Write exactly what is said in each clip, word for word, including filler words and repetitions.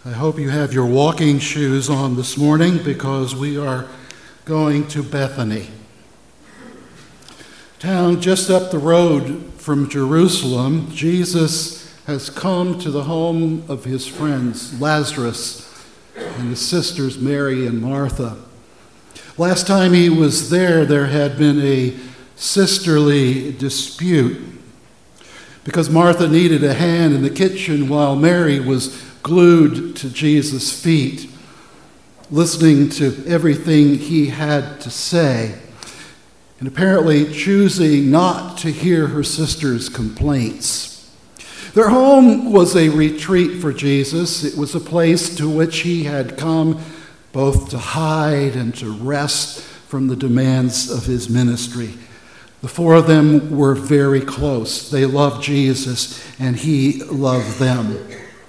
I hope you have your walking shoes on this morning because we are going to Bethany, town just up the road from Jerusalem. Jesus has come to the home of his friends Lazarus and his sisters Mary and Martha. Last time he was there, there had been a sisterly dispute because Martha needed a hand in the kitchen while Mary was glued to Jesus' feet, listening to everything he had to say, and apparently choosing not to hear her sister's complaints. Their home was a retreat for Jesus. It was a place to which he had come both to hide and to rest from the demands of his ministry. The four of them were very close. They loved Jesus, and he loved them.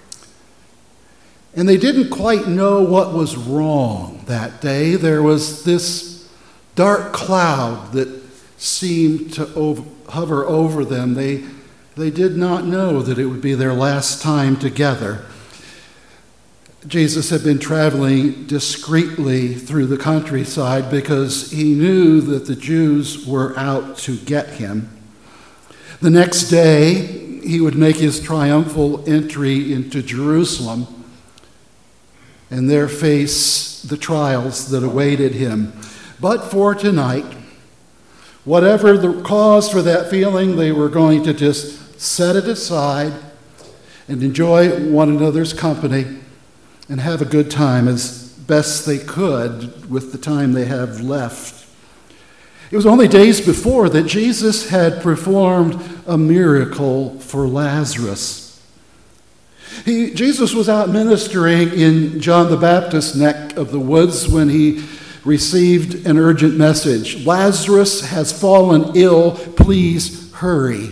And they didn't quite know what was wrong that day. There was this dark cloud that seemed to over, hover over them. They, they did not know that it would be their last time together. Jesus had been traveling discreetly through the countryside because he knew that the Jews were out to get him. The next day, he would make his triumphal entry into Jerusalem and there face the trials that awaited him. But for tonight, whatever the cause for that feeling, they were going to just set it aside and enjoy one another's company and have a good time as best they could with the time they have left. It was only days before that Jesus had performed a miracle for Lazarus. He, Jesus was out ministering in John the Baptist's neck of the woods when he received an urgent message. Lazarus has fallen ill, please hurry.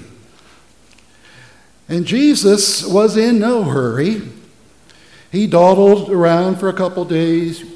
And Jesus was in no hurry. He dawdled around for a couple days.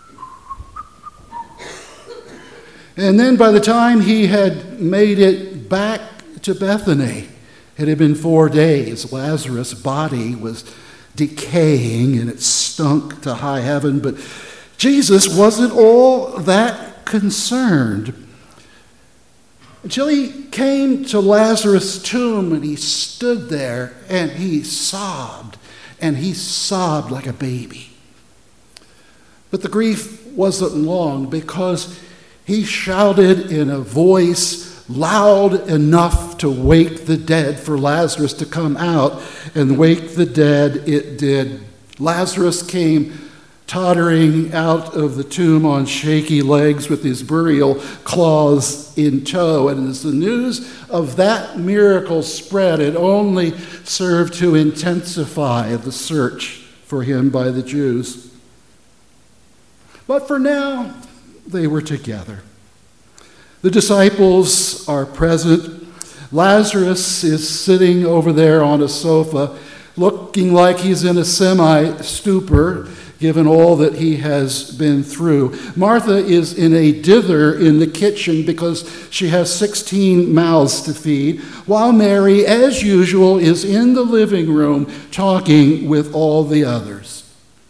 And then by the time he had made it back to Bethany, it had been four days. Lazarus' body was decaying and it stunk to high heaven, but Jesus wasn't all that concerned until he came to Lazarus' tomb and he stood there and he sobbed, and he sobbed like a baby. But the grief wasn't long because he shouted in a voice loud enough to wake the dead, for Lazarus to come out, and wake the dead it did. Lazarus came tottering out of the tomb on shaky legs with his burial cloths in tow, and as the news of that miracle spread, it only served to intensify the search for him by the Jews. But for now, they were together. The disciples are present. Lazarus is sitting over there on a sofa, looking like he's in a semi-stupor, given all that he has been through. Martha is in a dither in the kitchen because she has sixteen mouths to feed, while Mary, as usual, is in the living room talking with all the others.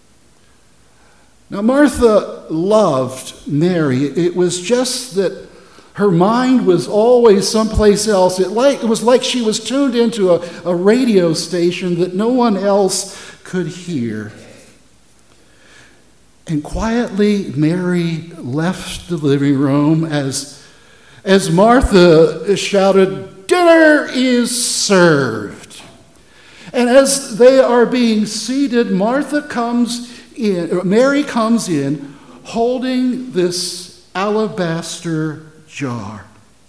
Now, Martha loved Mary. It was just that her mind was always someplace else. It, like, it was like she was tuned into a, a radio station that no one else could hear. And quietly, Mary left the living room as, as Martha shouted, "Dinner is served." And as they are being seated, Martha comes in, Mary comes in holding this alabaster jar.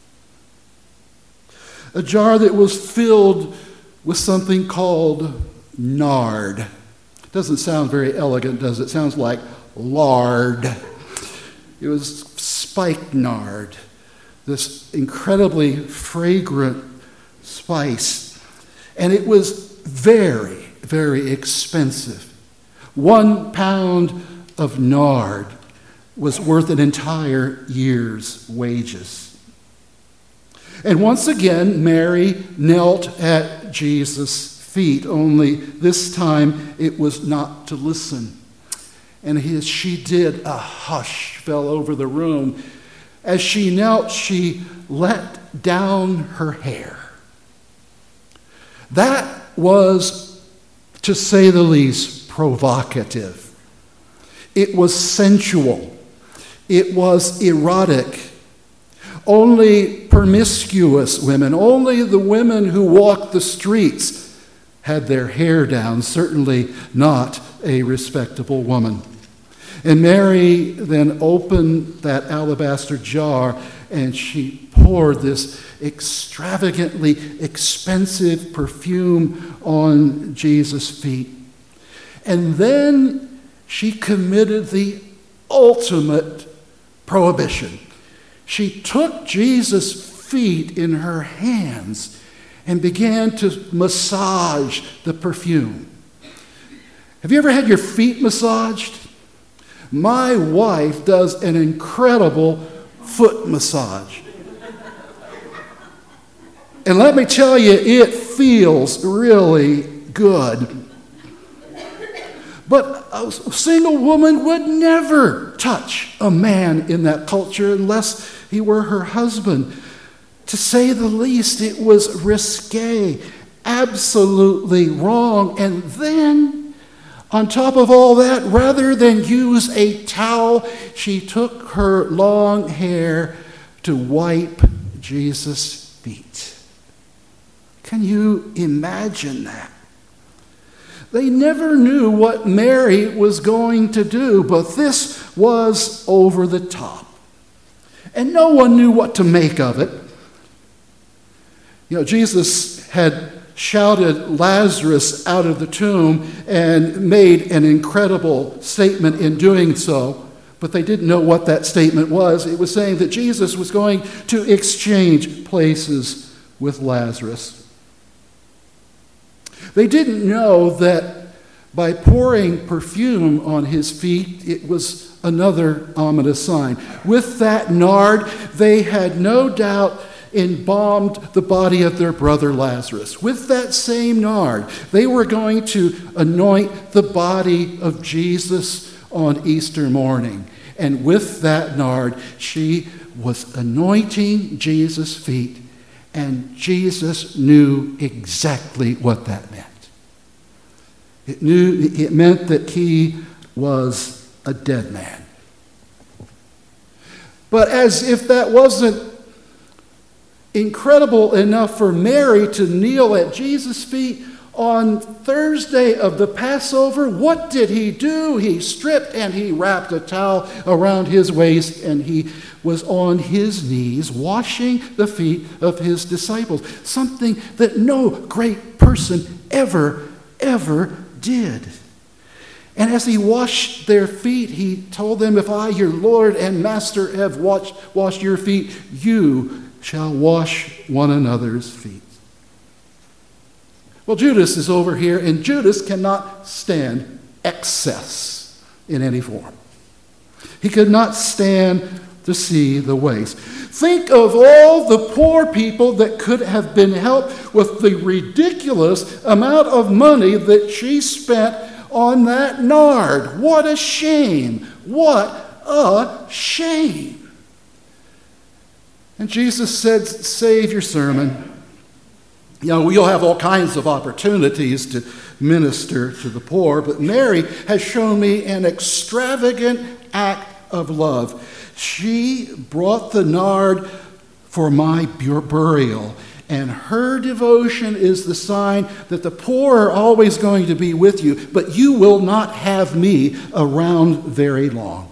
A jar that was filled with something called nard. It doesn't sound very elegant, does it? It sounds like lard. It was spikenard, this incredibly fragrant spice. And it was very, very expensive. One pound of nard was worth an entire year's wages. And once again, Mary knelt at Jesus' feet. feet, only this time it was not to listen. And as she did, a hush fell over the room. As she knelt, she let down her hair. That was, to say the least, provocative. It was sensual. It was erotic. Only promiscuous women, only the women who walked the streets had their hair down, certainly not a respectable woman. And Mary then opened that alabaster jar and she poured this extravagantly expensive perfume on Jesus' feet. And then she committed the ultimate prohibition. She took Jesus' feet in her hands and began to massage the perfume. Have you ever had your feet massaged? My wife does an incredible foot massage. And let me tell you, it feels really good. But a single woman would never touch a man in that culture unless he were her husband. To say the least, it was risque, absolutely wrong. And then, on top of all that, rather than use a towel, she took her long hair to wipe Jesus' feet. Can you imagine that? They never knew what Mary was going to do, but this was over the top. And no one knew what to make of it. You know, Jesus had shouted Lazarus out of the tomb and made an incredible statement in doing so, but they didn't know what that statement was. It was saying that Jesus was going to exchange places with Lazarus. They didn't know that by pouring perfume on his feet, it was another ominous sign. With that nard, they had no doubt embalmed the body of their brother Lazarus. With that same nard, they were going to anoint the body of Jesus on Easter morning. And with that nard, she was anointing Jesus' feet, and Jesus knew exactly what that meant. It knew it meant that he was a dead man. But as if that wasn't incredible enough for Mary to kneel at Jesus' feet on Thursday of the Passover, what did he do? He stripped and he wrapped a towel around his waist and he was on his knees washing the feet of his disciples, something that no great person ever, ever did. And as he washed their feet, he told them, if I, your Lord and Master, have washed, washed your feet, you shall wash one another's feet. Well, Judas is over here, and Judas cannot stand excess in any form. He could not stand to see the waste. Think of all the poor people that could have been helped with the ridiculous amount of money that she spent on that nard. What a shame. What a shame. And Jesus said, save your sermon. You know, you'll have all kinds of opportunities to minister to the poor, but Mary has shown me an extravagant act of love. She brought the nard for my burial, and her devotion is the sign that the poor are always going to be with you, but you will not have me around very long.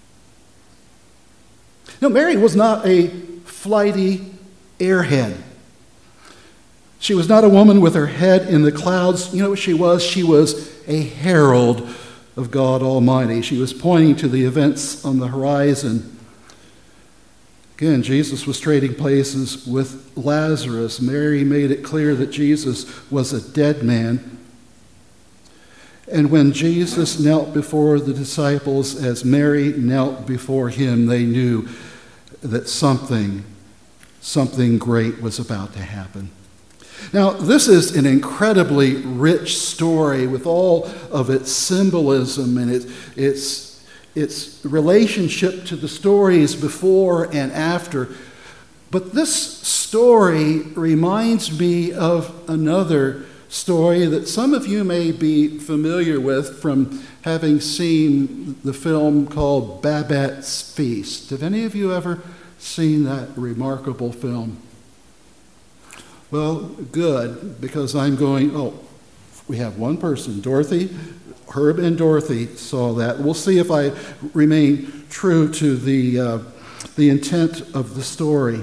No, Mary was not a flighty airhead. She was not a woman with her head in the clouds. You know what she was? She was a herald of God Almighty. She was pointing to the events on the horizon. Again, Jesus was trading places with Lazarus. Mary made it clear that Jesus was a dead man. And when Jesus knelt before the disciples, as Mary knelt before him, they knew that something, something great was about to happen. Now, this is an incredibly rich story with all of its symbolism and its, its, its relationship to the stories before and after. But this story reminds me of another story that some of you may be familiar with from having seen the film called Babette's Feast. Have any of you ever seen that remarkable film? Well, good, because I'm going, oh, we have one person, Dorothy. Herb and Dorothy saw that. We'll see if I remain true to the, uh, the intent of the story.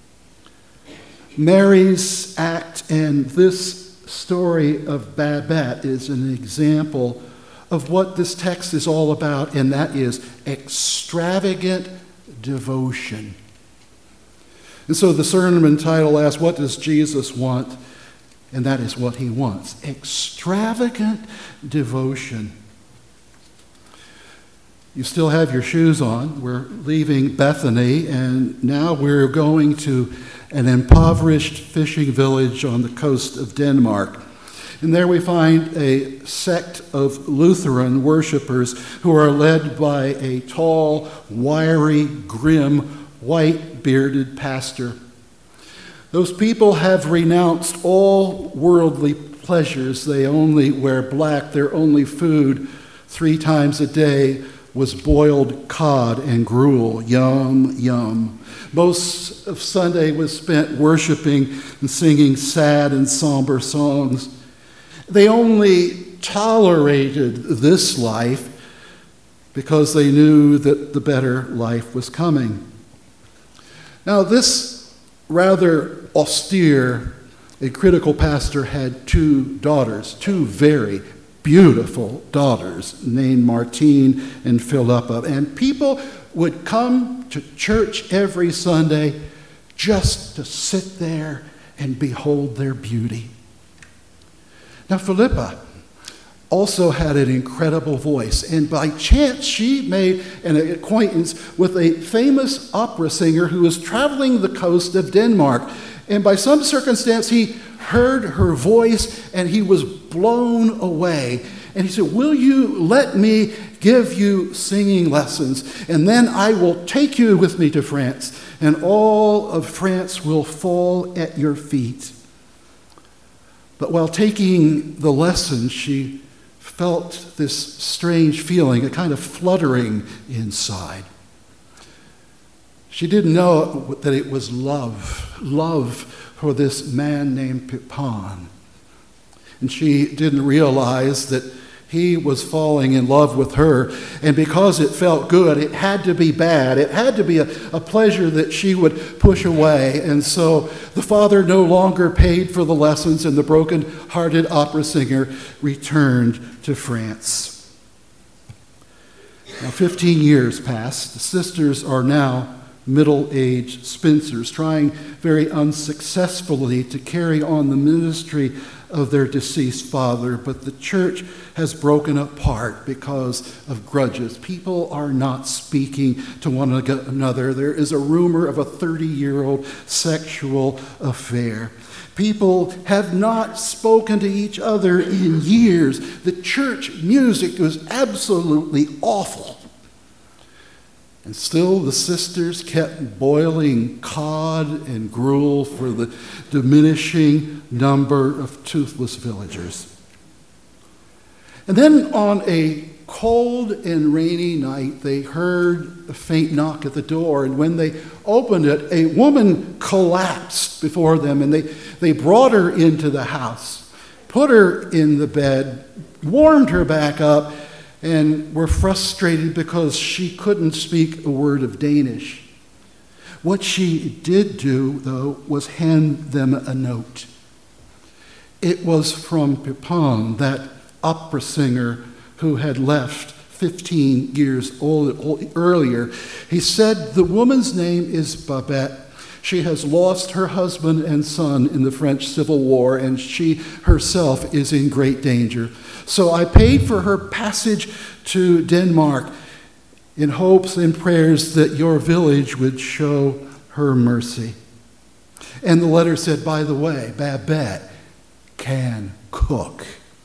Mary's act and this story of Babette is an example of what this text is all about, and that is extravagant devotion. And so the sermon title asks, what does Jesus want? And that is what he wants. Extravagant devotion. You still have your shoes on. We're leaving Bethany, and now we're going to an impoverished fishing village on the coast of Denmark. And there we find a sect of Lutheran worshipers who are led by a tall, wiry, grim, white-bearded pastor. Those people have renounced all worldly pleasures. They only wear black. Their only food three times a day was boiled cod and gruel. Yum, yum. Most of Sunday was spent worshiping and singing sad and somber songs. They only tolerated this life because they knew that the better life was coming. Now, this rather austere and critical pastor had two daughters, two very beautiful daughters named Martine and Philippa. And people would come to church every Sunday just to sit there and behold their beauty. Now, Philippa also had an incredible voice, and by chance she made an acquaintance with a famous opera singer who was traveling the coast of Denmark. And by some circumstance, he heard her voice and he was blown away. And he said, will you let me give you singing lessons? And then I will take you with me to France, and all of France will fall at your feet. But while taking the lessons, she felt this strange feeling, a kind of fluttering inside. She didn't know that it was love, love for this man named Pipin. And she didn't realize that he was falling in love with her, and because it felt good, it had to be bad. It had to be a, a pleasure that she would push away. And so the father no longer paid for the lessons, and the broken-hearted opera singer returned to France. Now, fifteen years passed. The sisters are now middle-aged spinsters, trying very unsuccessfully to carry on the ministry of their deceased father, but the church has broken apart because of grudges. People are not speaking to one another. There is a rumor of a thirty-year-old sexual affair. People have not spoken to each other in years. The church music was absolutely awful. And still the sisters kept boiling cod and gruel for the diminishing number of toothless villagers. And then on a cold and rainy night, they heard a faint knock at the door, and when they opened it, a woman collapsed before them, and they, they brought her into the house, put her in the bed, warmed her back up, and were frustrated because she couldn't speak a word of Danish. What she did do, though, was hand them a note. It was from Pipin, that opera singer who had left fifteen years old, earlier. He said, the woman's name is Babette. She has lost her husband and son in the French Civil War, and she herself is in great danger. So I paid for her passage to Denmark in hopes and prayers that your village would show her mercy. And the letter said, by the way, Babette can cook.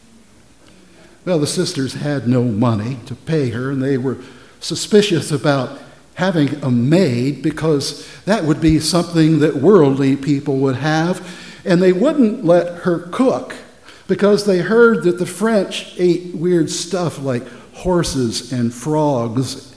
Well, the sisters had no money to pay her, and they were suspicious about having a maid because that would be something that worldly people would have, and they wouldn't let her cook because they heard that the French ate weird stuff like horses and frogs.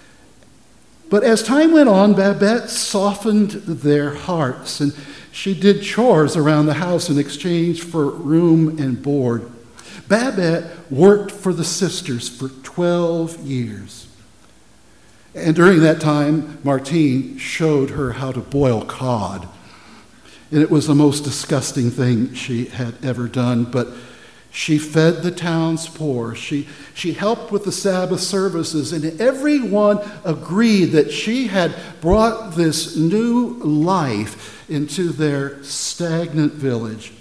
But as time went on, Babette softened their hearts, and she did chores around the house in exchange for room and board. Babette worked for the sisters for twelve years. And during that time, Martine showed her how to boil cod. And it was the most disgusting thing she had ever done, but she fed the town's poor. She, she helped with the Sabbath services, and everyone agreed that she had brought this new life into their stagnant village.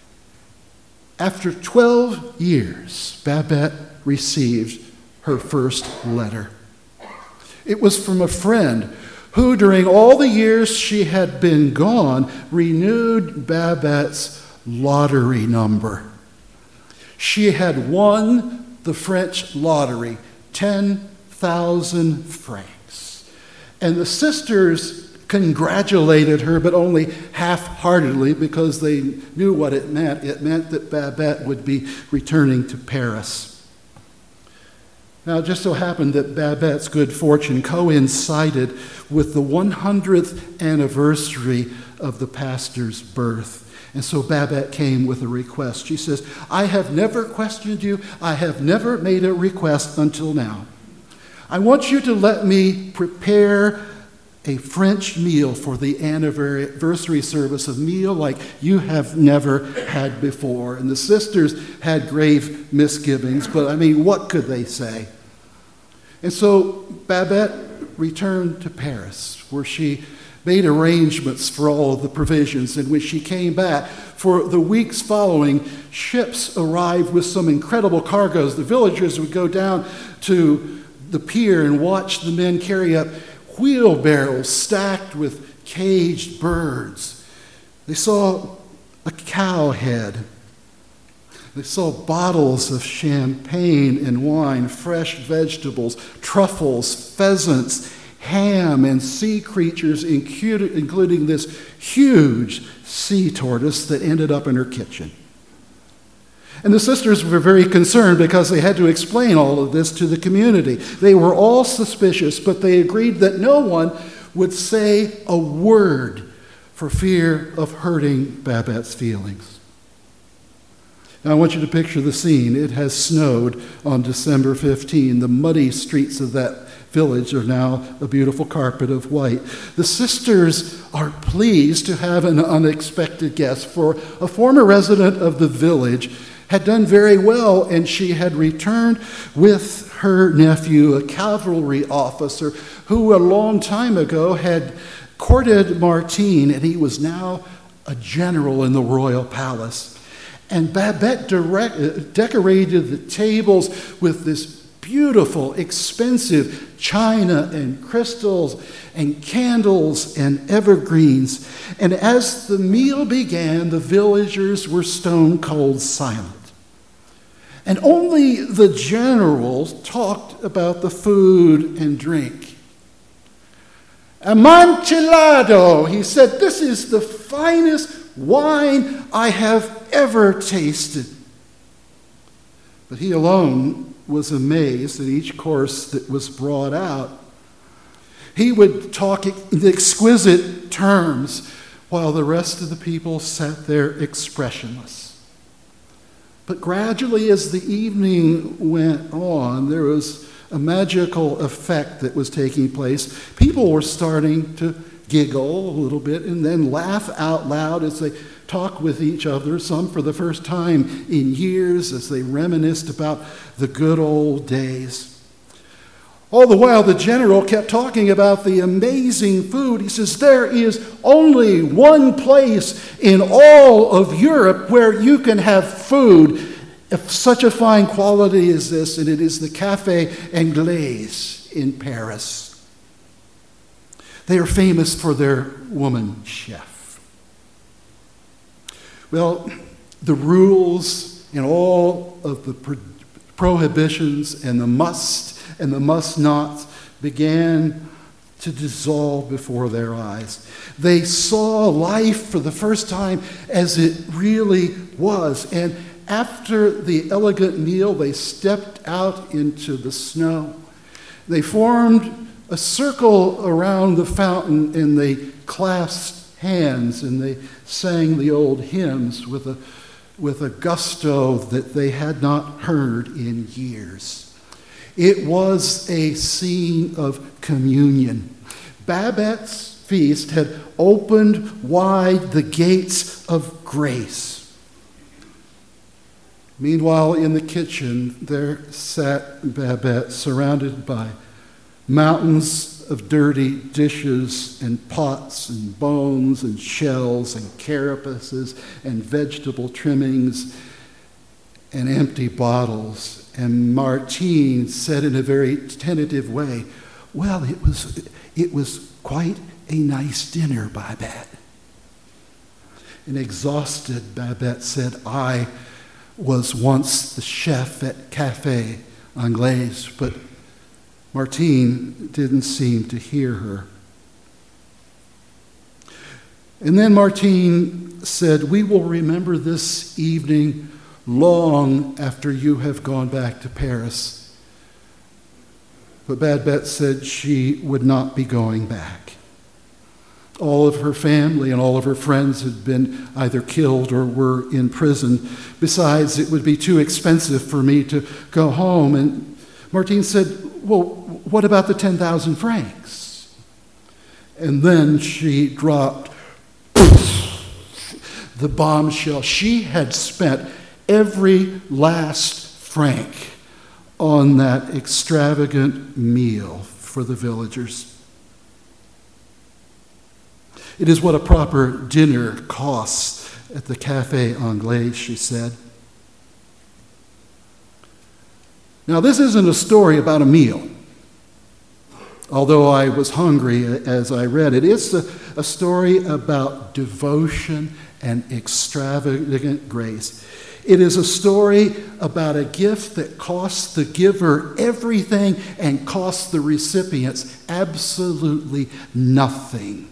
After twelve years, Babette received her first letter. It was from a friend who, during all the years she had been gone, renewed Babette's lottery number. She had won the French lottery, ten thousand francs. And the sisters congratulated her, but only half-heartedly because they knew what it meant. It meant that Babette would be returning to Paris. Now, it just so happened that Babette's good fortune coincided with the one hundredth anniversary of the pastor's birth. And so Babette came with a request. She says, I have never questioned you. I have never made a request until now. I want you to let me prepare a French meal for the anniversary service, a meal like you have never had before. And the sisters had grave misgivings, but I mean, what could they say? And so Babette returned to Paris, where she made arrangements for all of the provisions. And when she came back, for the weeks following, ships arrived with some incredible cargoes. The villagers would go down to the pier and watch the men carry up wheelbarrows stacked with caged birds. They saw a cow head. They saw bottles of champagne and wine, fresh vegetables, truffles, pheasants, ham, and sea creatures, including this huge sea tortoise that ended up in her kitchen. And the sisters were very concerned because they had to explain all of this to the community. They were all suspicious, but they agreed that no one would say a word for fear of hurting Babette's feelings. Now, I want you to picture the scene. It has snowed on December fifteenth. The muddy streets of that village are now a beautiful carpet of white. The sisters are pleased to have an unexpected guest, for a former resident of the village had done very well, and she had returned with her nephew, a cavalry officer who a long time ago had courted Martine, and he was now a general in the royal palace. And Babette direct, decorated the tables with this beautiful, expensive china and crystals and candles and evergreens. And as the meal began, the villagers were stone cold silent. And only the general talked about the food and drink. Amontillado, he said, this is the finest wine I have ever tasted. But he alone was amazed at each course that was brought out. He would talk in exquisite terms while the rest of the people sat there expressionless. But gradually, as the evening went on, there was a magical effect that was taking place. People were starting to giggle a little bit and then laugh out loud as they talked with each other, some for the first time in years, as they reminisced about the good old days. All the while, the general kept talking about the amazing food. He says, there is only one place in all of Europe where you can have food of such a fine quality as this, and it is the Café Anglais in Paris. They are famous for their woman chef. Well, the rules and all of the pro- prohibitions and the must and the must nots began to dissolve before their eyes. They saw life for the first time as it really was. And after the elegant meal, they stepped out into the snow. They formed a circle around the fountain and they clasped hands and they sang the old hymns with a, with a gusto that they had not heard in years. It was a scene of communion. Babette's feast had opened wide the gates of grace. Meanwhile, in the kitchen, there sat Babette, surrounded by mountains of dirty dishes and pots and bones and shells and carapaces and vegetable trimmings and empty bottles. And Martine said in a very tentative way, "Well, it was, it was quite a nice dinner, Babette." And exhausted, Babette said, "I was once the chef at Café Anglais," but Martine didn't seem to hear her. And then Martine said, "We will remember this evening long after you have gone back to Paris." But Babette said she would not be going back. All of her family and all of her friends had been either killed or were in prison. Besides, it would be too expensive for me to go home. And Martine said, "Well, what about the ten thousand francs?" And then she dropped the bombshell. She had spent every last franc on that extravagant meal for the villagers. It is what a proper dinner costs at the Café Anglais, she said. Now, this isn't a story about a meal, although I was hungry as I read it. It's a, a story about devotion and extravagant grace. It is a story about a gift that costs the giver everything and costs the recipients absolutely nothing.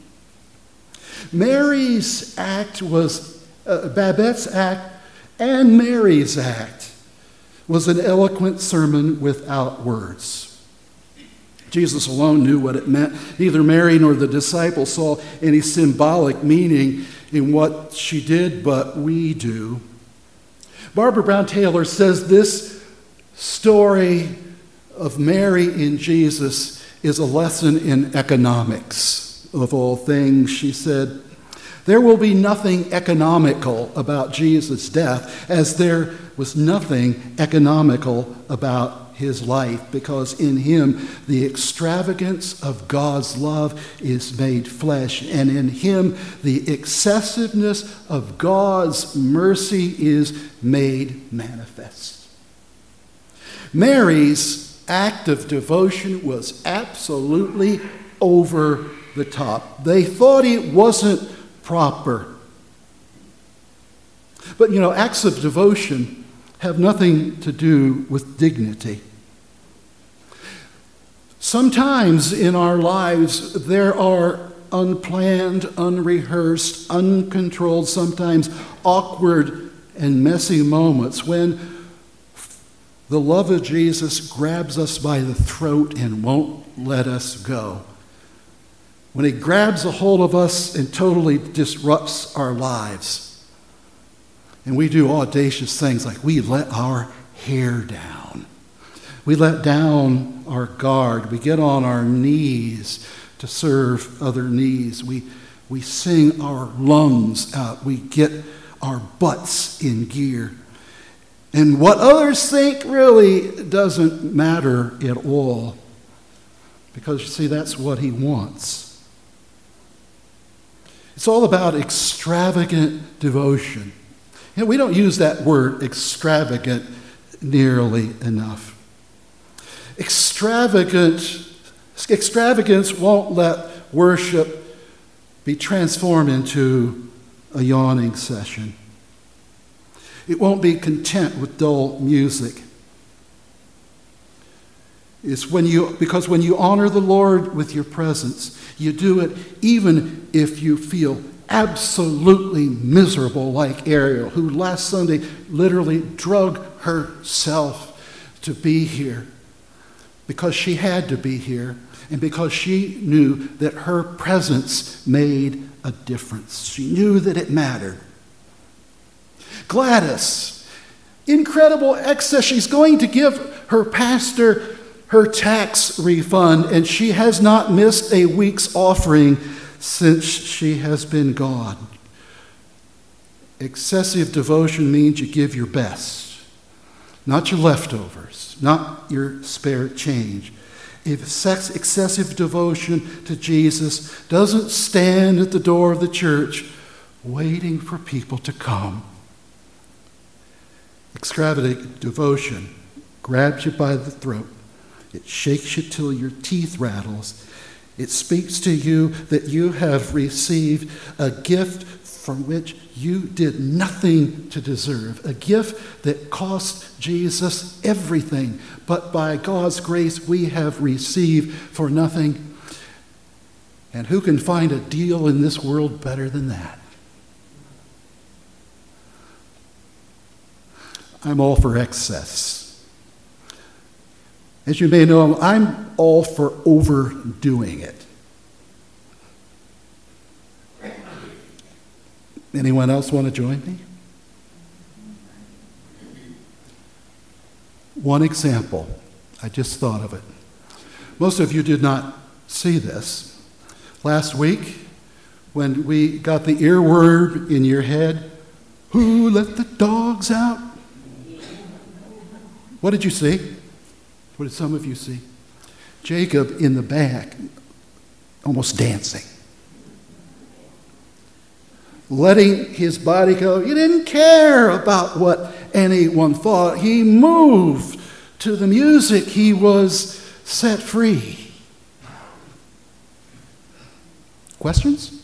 Mary's act was, uh, Babette's act and Mary's act was an eloquent sermon without words. Jesus alone knew what it meant. Neither Mary nor the disciples saw any symbolic meaning in what she did, but we do. Barbara Brown Taylor says this story of Mary and Jesus is a lesson in economics of all things. She said, "There will be nothing economical about Jesus' death, as there was nothing economical about his life, because in him the extravagance of God's love is made flesh, and in him the excessiveness of God's mercy is made manifest." Mary's act of devotion was absolutely over the top. They thought it wasn't proper. But, you know, acts of devotion have nothing to do with dignity. Sometimes in our lives there are unplanned, unrehearsed, uncontrolled, sometimes awkward and messy moments when the love of Jesus grabs us by the throat and won't let us go. When he grabs a hold of us and totally disrupts our lives. And we do audacious things like we let our hair down. We let down our guard. We get on our knees to serve other needs. We, we sing our lungs out. We get our butts in gear. And what others think really doesn't matter at all. Because, you see, that's what he wants. It's all about extravagant devotion. You know, we don't use that word extravagant nearly enough. Extravagant, extravagance won't let worship be transformed into a yawning session. It won't be content with dull music. It's when you, because when you honor the Lord with your presence, you do it even if you feel absolutely miserable, like Ariel, who last Sunday literally drug herself to be here because she had to be here and because she knew that her presence made a difference. She knew that it mattered. Gladys, incredible excess. She's going to give her pastor her tax refund, and she has not missed a week's offering since she has been gone. Excessive devotion means you give your best, not your leftovers, not your spare change. If sex, excessive devotion to Jesus doesn't stand at the door of the church waiting for people to come, extravagant devotion grabs you by the throat. It shakes you till your teeth rattles. It speaks to you that you have received a gift from which you did nothing to deserve, a gift that cost Jesus everything, but by God's grace we have received for nothing. And who can find a deal in this world better than that? I'm all for excess. As you may know, I'm all for overdoing it. Anyone else want to join me? One example, I just thought of it. Most of you did not see this. Last week, when we got the earword in your head, who let the dogs out? What did you see? What did some of you see? Jacob in the back, almost dancing. Letting his body go. He didn't care about what anyone thought. He moved to the music. He was set free. Questions?